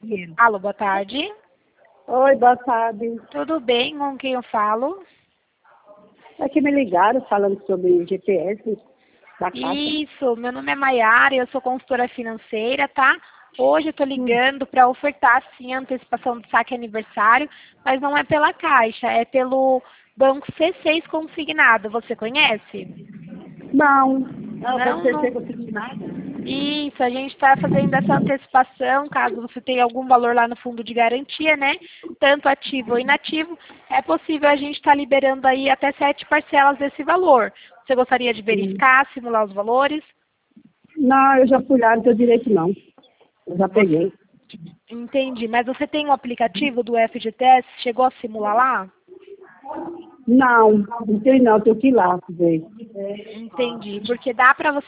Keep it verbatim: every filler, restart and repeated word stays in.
Alô, boa tarde. Oi, boa tarde. Tudo bem? Com quem eu falo? É que me ligaram falando sobre G P S da Caixa. Isso, meu nome é Maiara, eu sou consultora financeira, tá? Hoje eu tô ligando para ofertar, sim, a antecipação do saque aniversário, mas não é pela Caixa, é pelo Banco C seis Consignado. Você conhece? Não, não, Não, você não. chega nada. Isso, a gente está fazendo essa antecipação, caso você tenha algum valor lá no fundo de garantia, né? Tanto ativo ou inativo, é possível a gente estar liberando aí até sete parcelas desse valor. Você gostaria de verificar, simular os valores? Não, eu já fui lá, não tenho direito não. Eu já peguei. Entendi, mas você tem o aplicativo do F G T S? Chegou a simular lá? Não, não tem não, tenho que ir lá ver. Entendi, porque dá para você